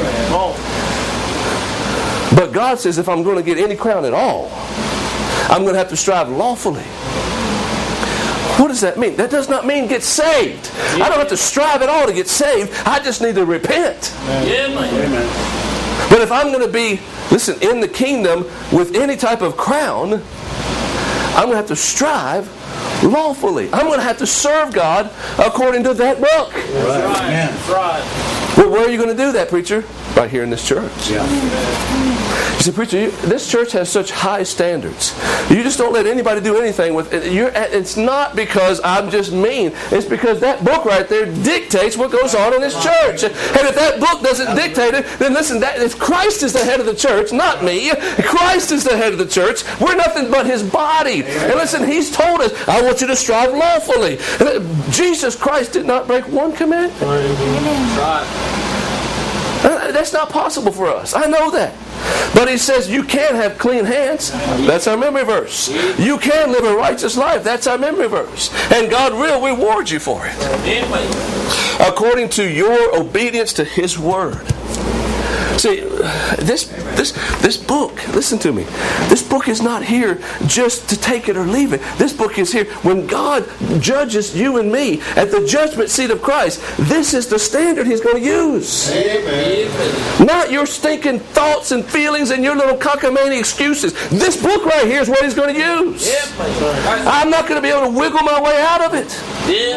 But God says if I'm going to get any crown at all, I'm going to have to strive lawfully. What does that mean? That does not mean get saved. I don't have to strive at all to get saved. I just need to repent. Amen. But if I'm going to be, in the kingdom with any type of crown, I'm going to have to strive lawfully. I'm going to have to serve God according to that book. That's right. Well, where are you going to do that, preacher? Right here in this church. Yeah. You say, preacher, this church has such high standards. You just don't let anybody do anything with it. It's not because I'm just mean. It's because that book right there dictates what goes on in this church. And if that book doesn't dictate it, then listen, if Christ is the head of the church, not me. Christ is the head of the church. We're nothing but his body. And listen, he's told us, I want you to strive lawfully. And Jesus Christ did not break one commandment. Right. That's not possible for us. I know that. But he says you can have clean hands. That's our memory verse. You can live a righteous life. That's our memory verse. And God will reward you for it. According to your obedience to his word. See, this book, listen to me. This book is not here just to take it or leave it. This book is here when God judges you and me at the judgment seat of Christ. This is the standard He's going to use. Amen. Not your stinking thoughts and feelings and your little cockamamie excuses. This book right here is what He's going to use. I'm not going to be able to wiggle my way out of it.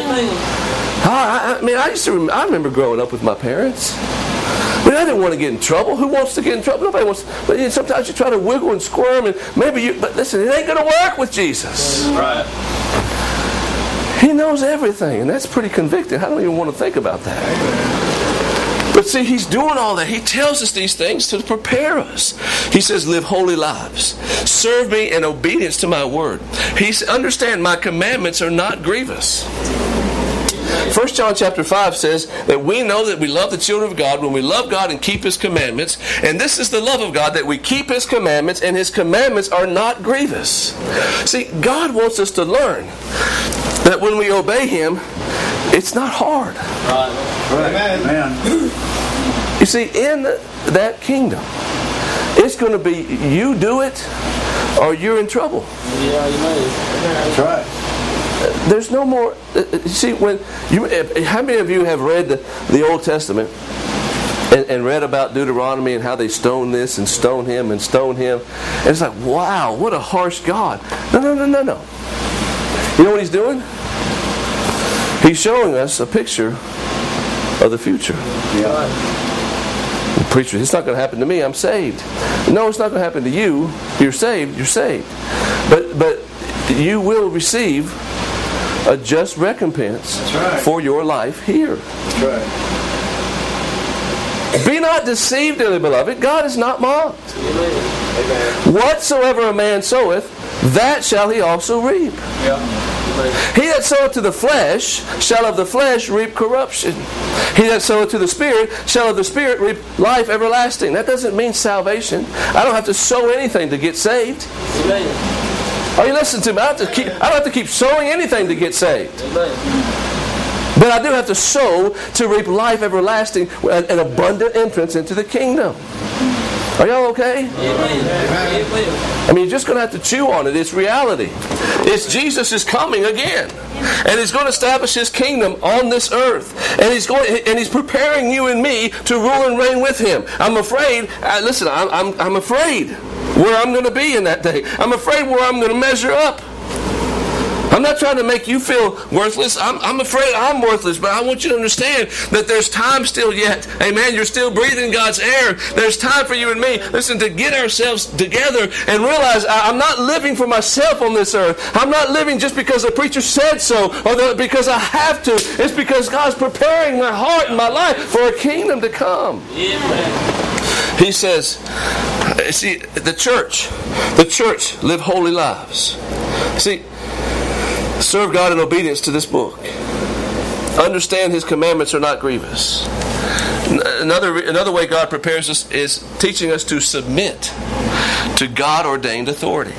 I remember growing up with my parents. I didn't want to get in trouble. Who wants to get in trouble? Nobody wants. But sometimes you try to wiggle and squirm, and but listen, it ain't going to work with Jesus. Right. He knows everything, and that's pretty convicting. I don't even want to think about that. But see, He's doing all that. He tells us these things to prepare us. He says, live holy lives. Serve me in obedience to my word. Understand, my commandments are not grievous. 1 John chapter 5 says that we know that we love the children of God when we love God and keep His commandments. And this is the love of God, that we keep His commandments, and His commandments are not grievous. See, God wants us to learn that when we obey Him, it's not hard. Amen. You see, in that kingdom, it's going to be you do it or you're in trouble. That's right. There's no more. See, how many of you have read the Old Testament and read about Deuteronomy and how they stone this and stone him and stone him? And it's like, wow, what a harsh God. No. You know what He's doing? He's showing us a picture of the future. Yeah. The preacher, it's not going to happen to me. I'm saved. No, it's not going to happen to you. You're saved. You're saved. But you will receive a just recompense for your life here. That's right. Be not deceived, dearly beloved. God is not mocked. Amen. Whatsoever a man soweth, that shall he also reap. Yeah. He that soweth to the flesh shall of the flesh reap corruption. He that soweth to the Spirit shall of the Spirit reap life everlasting. That doesn't mean salvation. I don't have to sow anything to get saved. Amen. Are you listening to me? I don't have to keep sowing anything to get saved. Amen. But I do have to sow to reap life everlasting, an abundant entrance into the kingdom. Are y'all okay? Amen. I mean, you're just going to have to chew on it. It's reality. It's Jesus is coming again. And He's going to establish His kingdom on this earth. And He's preparing you and me to rule and reign with Him. I'm afraid, I'm afraid where I'm going to be in that day. I'm afraid where I'm going to measure up. I'm not trying to make you feel worthless. I'm afraid I'm worthless, but I want you to understand that there's time still yet. Amen. You're still breathing God's air. There's time for you and me, listen, to get ourselves together and realize I'm not living for myself on this earth. I'm not living just because the preacher said so or because I have to. It's because God's preparing my heart and my life for a kingdom to come. Amen. He says, see, the church live holy lives. See, serve God in obedience to this book. Understand His commandments are not grievous. Another way God prepares us is teaching us to submit to God-ordained authority.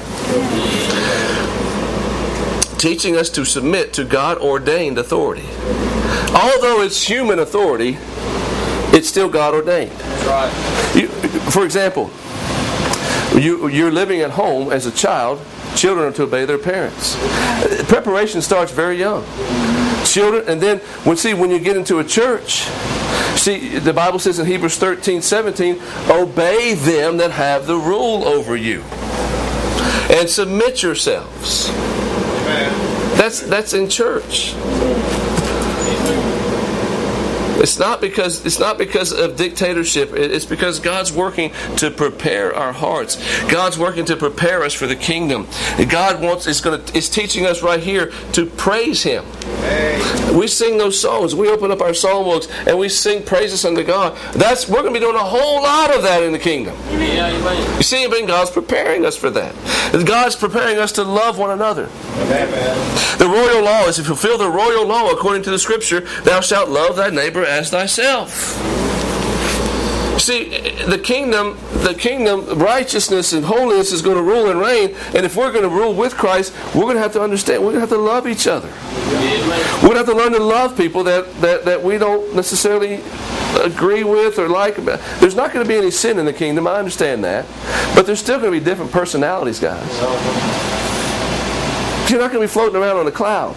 Teaching us to submit to God-ordained authority. Although it's human authority, it's still God-ordained. That's right. For example, you're living at home as a child. Children are to obey their parents. Preparation starts very young. Children, and then when you get into a church, see, the Bible says in Hebrews 13:17, obey them that have the rule over you, and submit yourselves. Amen. That's in church. It's not because of dictatorship. It's because God's working to prepare our hearts. God's working to prepare us for the kingdom. God is teaching us right here to praise Him. We sing those songs. We open up our psalm books and we sing praises unto God. We're going to be doing a whole lot of that in the kingdom. You see, God's preparing us for that. God's preparing us to love one another. Amen. The royal law is to fulfill the royal law according to the Scripture. Thou shalt love thy neighbor as thyself. See, the kingdom, righteousness and holiness is going to rule and reign. And if we're going to rule with Christ, we're going to have to understand. We're going to have to love each other. We're going to have to learn to love people that we don't necessarily agree with or like. There's not going to be any sin in the kingdom, I understand that. But there's still going to be different personalities, guys. You're not going to be floating around on a cloud.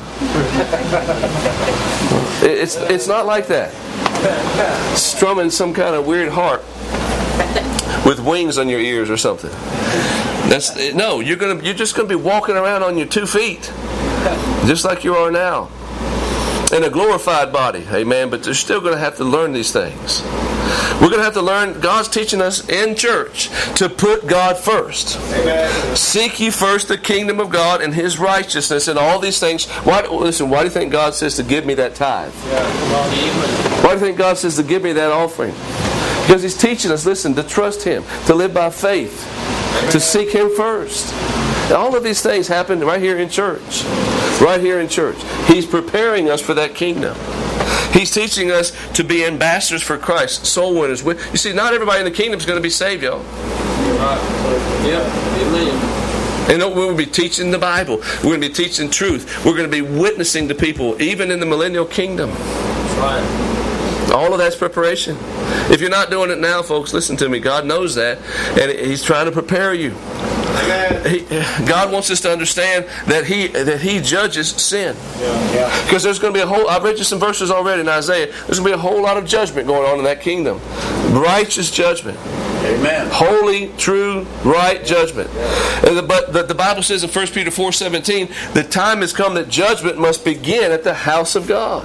It's not like that. Strumming some kind of weird harp with wings on your ears or something. No, you're just going to be walking around on your 2 feet, just like you are now, in a glorified body. Amen. But they're still going to have to learn these things. We're going to have to learn. God's teaching us in church to put God first. Amen. Seek ye first the kingdom of God and His righteousness, and all these things. Why do you think God says to give me that tithe? Why do you think God says to give me that offering? Because He's teaching us, listen, to trust Him, to live by faith, to seek Him first. And all of these things happen right here in church. Right here in church. He's preparing us for that kingdom. He's teaching us to be ambassadors for Christ, soul winners. You see, not everybody in the kingdom is going to be saved, y'all. And we're going to be teaching the Bible. We're going to be teaching truth. We're going to be witnessing to people, even in the millennial kingdom. That's right. All of that's preparation. If you're not doing it now, folks, listen to me. God knows that, and He's trying to prepare you. God wants us to understand that He judges sin. Because there's going to be I've read you some verses already in Isaiah. There's going to be a whole lot of judgment going on in that kingdom. Righteous judgment. Amen. Holy, true, right judgment. But the Bible says in 1 Peter 4:17, the time has come that judgment must begin at the house of God.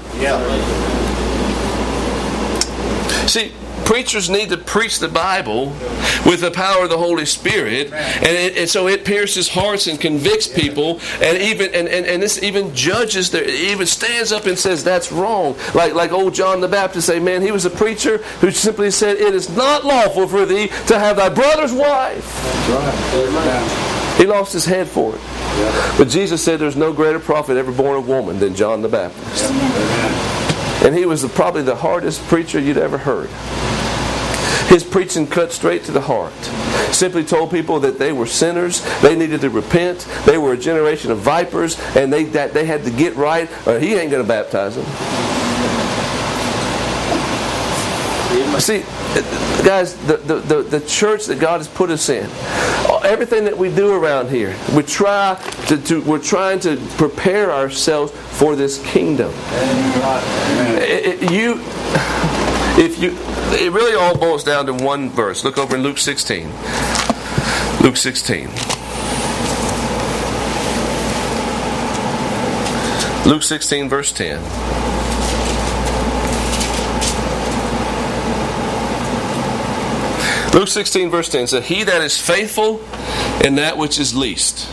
See, preachers need to preach the Bible with the power of the Holy Spirit, and so it pierces hearts and convicts people, and this even judges. It even stands up and says that's wrong. Like old John the Baptist, man, he was a preacher who simply said, "It is not lawful for thee to have thy brother's wife." That's right. He lost his head for it. But Jesus said, "There's no greater prophet ever born of woman than John the Baptist." And he was probably the hardest preacher you'd ever heard. His preaching cut straight to the heart. Simply told people that they were sinners, they needed to repent, they were a generation of vipers, and they had to get right, or He ain't going to baptize them. See, guys, the church that God has put us in, everything that we do around here, we're trying to prepare ourselves for this kingdom. It really all boils down to one verse. Look over in Luke 16. Luke 16. Luke 16, verse 10. Luke 16, verse 10 says, "He that is faithful in that which is least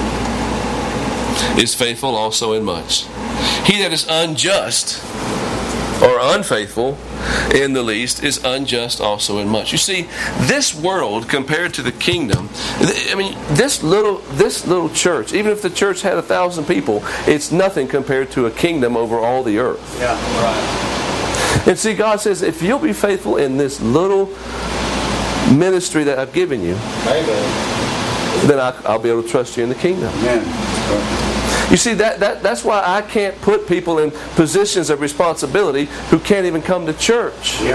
is faithful also in much. He that is unjust or unfaithful in the least is unjust also in much." You see, this world compared to the kingdom, I mean, this little church, even if the church had 1,000 people, it's nothing compared to a kingdom over all the earth. Yeah, right. And see, God says, if you'll be faithful in this little ministry that I've given you, then I'll be able to trust you in the kingdom. Amen. You see, that's why I can't put people in positions of responsibility who can't even come to church. Yeah.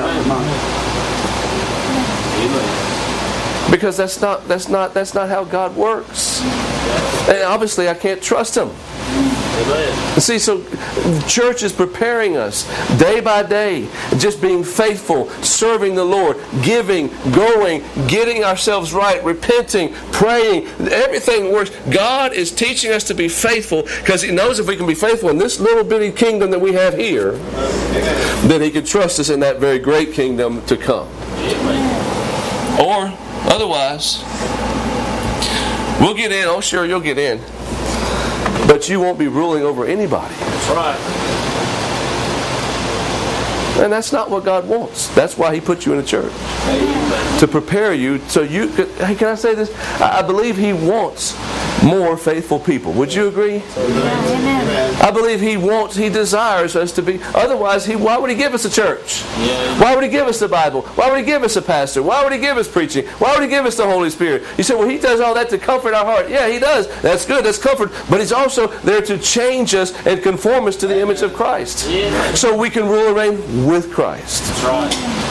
Because that's not how God works. And obviously I can't trust Him. Amen. See, so church is preparing us day by day, just being faithful, serving the Lord, giving, going, getting ourselves right, repenting, praying. Everything works. God is teaching us to be faithful because He knows if we can be faithful in this little bitty kingdom that we have here, then He can trust us in that very great kingdom to come. Or otherwise, we'll get in. Oh, sure, you'll get in. But you won't be ruling over anybody. That's right. And that's not what God wants. That's why He put you in a church. Amen. To prepare you so you could, hey, can I say this? I believe He wants more faithful people. Would you agree? Amen. I believe He desires us to be. Otherwise, why would He give us a church? Why would He give us the Bible? Why would He give us a pastor? Why would He give us preaching? Why would He give us the Holy Spirit? You say, well, He does all that to comfort our heart. Yeah, He does. That's good. That's comfort. But He's also there to change us and conform us to the image of Christ. So we can rule and reign with Christ. That's right.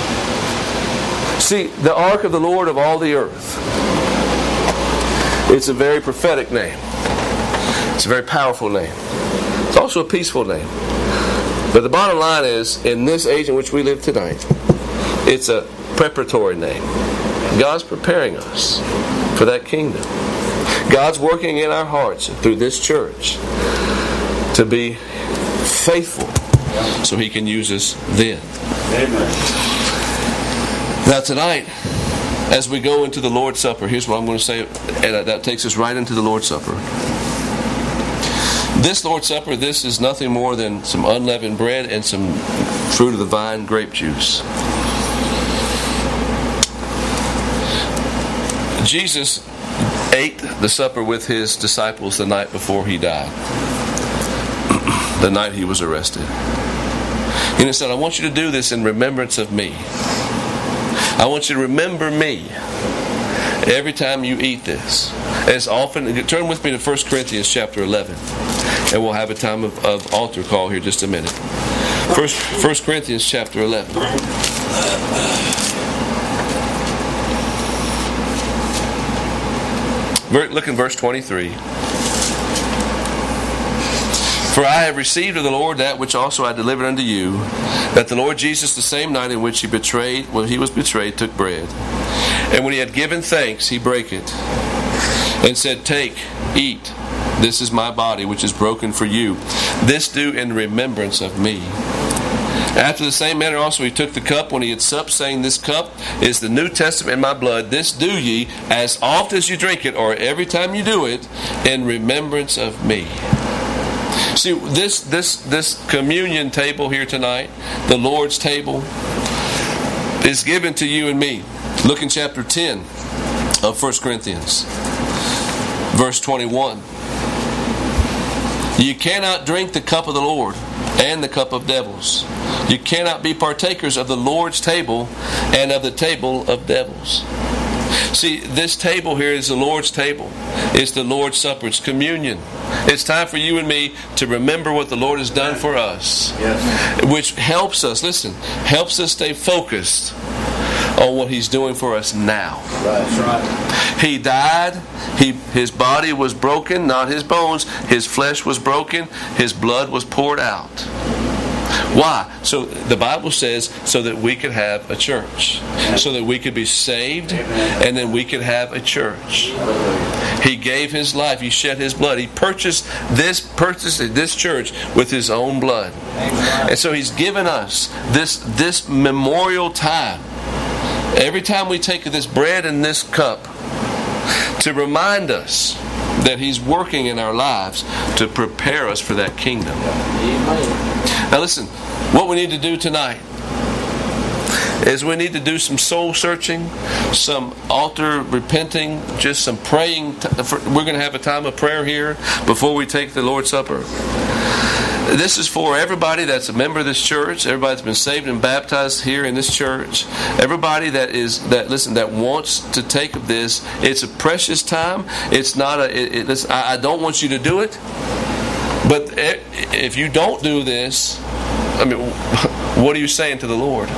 See, the ark of the Lord of all the earth. It's a very prophetic name. It's a very powerful name. It's also a peaceful name. But the bottom line is, in this age in which we live tonight, it's a preparatory name. God's preparing us for that kingdom. God's working in our hearts through this church to be faithful so He can use us then. Amen. Now tonight, as we go into the Lord's Supper, here's what I'm going to say, and that takes us right into the Lord's Supper. This Lord's Supper, this is nothing more than some unleavened bread and some fruit of the vine grape juice. Jesus ate the supper with His disciples the night before He died. The night He was arrested. And He said, I want you to do this in remembrance of me. I want you to remember me every time you eat this. As often, turn with me to 1 Corinthians chapter 11. And we'll have a time of altar call here just a minute. 1 Corinthians chapter 11. Look in verse 23. For I have received of the Lord that which also I delivered unto you, that the Lord Jesus, the same night in which He was betrayed, took bread. And when He had given thanks, He brake it, and said, Take, eat. This is my body, which is broken for you. This do in remembrance of me. After the same manner also He took the cup when He had supped, saying, This cup is the New Testament in my blood. This do ye as oft as you drink it, or every time you do it, in remembrance of me. See, this communion table here tonight, the Lord's table, is given to you and me. Look in chapter 10 of 1 Corinthians, verse 21. You cannot drink the cup of the Lord and the cup of devils. You cannot be partakers of the Lord's table and of the table of devils. See, this table here is the Lord's table. It's the Lord's Supper. It's communion. It's time for you and me to remember what the Lord has done for us. Yes. Which helps us, helps us stay focused on what He's doing for us now. That's right. He died. His body was broken, not His bones. His flesh was broken. His blood was poured out. Why? So the Bible says so that we could have a church. So that we could be saved and then we could have a church. He gave His life. He shed His blood. He purchased this church with His own blood. And so He's given us this memorial time. Every time we take this bread and this cup to remind us that He's working in our lives to prepare us for that kingdom. Now listen, what we need to do tonight is we need to do some soul searching, some altar repenting, just some praying. We're going to have a time of prayer here before we take the Lord's Supper. This is for everybody that's a member of this church, everybody that's been saved and baptized here in this church, everybody that wants to take of this. It's a precious time. It's not I don't want you to do it, but if you don't do this, I mean, what are you saying to the Lord?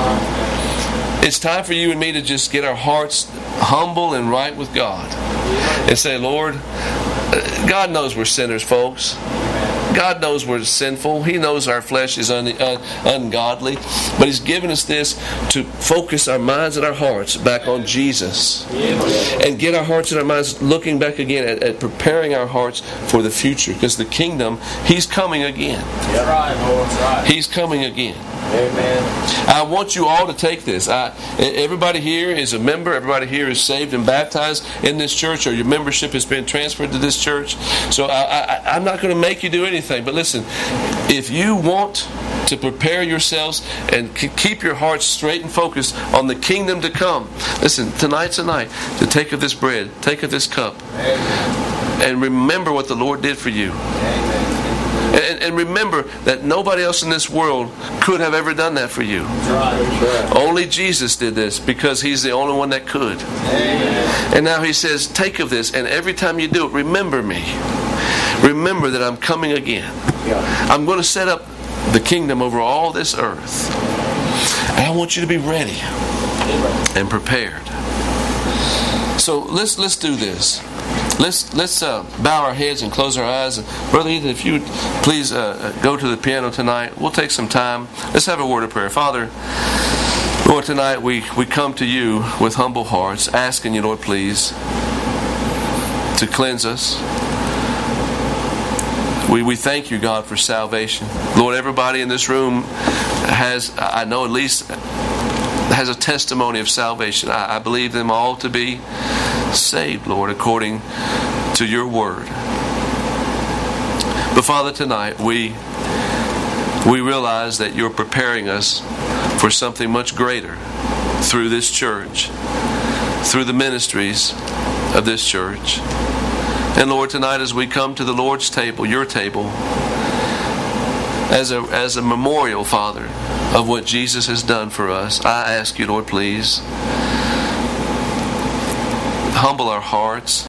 It's time for you and me to just get our hearts humble and right with God and say, Lord, God knows we're sinners, folks. God knows we're sinful. He knows our flesh is ungodly. But He's given us this to focus our minds and our hearts back on Jesus. And get our hearts and our minds looking back again at preparing our hearts for the future. Because the kingdom, He's coming again. That's right, Lord. That's right. He's coming again. Amen. I want you all to take this. Everybody here is a member. Everybody here is saved and baptized in this church, or your membership has been transferred to this church. So I'm not going to make you do anything. But listen, if you want to prepare yourselves and keep your hearts straight and focused on the kingdom to come, listen, tonight's a night to take of this bread, take of this cup. Amen. And remember what the Lord did for you. And remember that nobody else in this world could have ever done that for you. Only Jesus did this because He's the only one that could. And now He says, take of this, and every time you do it, remember me. Remember that I'm coming again. I'm going to set up the kingdom over all this earth. And I want you to be ready and prepared. So let's do this. Let's bow our heads and close our eyes. Brother Ethan, if you would please go to the piano tonight. We'll take some time. Let's have a word of prayer. Father, Lord, tonight we come to you with humble hearts, asking you, Lord, please, to cleanse us. We thank you, God, for salvation. Lord, everybody in this room has, I know at least, has a testimony of salvation. I believe them all to be saved, Lord, according to your word. But Father, tonight we realize that you're preparing us for something much greater through this church, through the ministries of this church. And Lord, tonight as we come to the Lord's table, your table, as a memorial, Father, of what Jesus has done for us, I ask you, Lord, please, humble our hearts.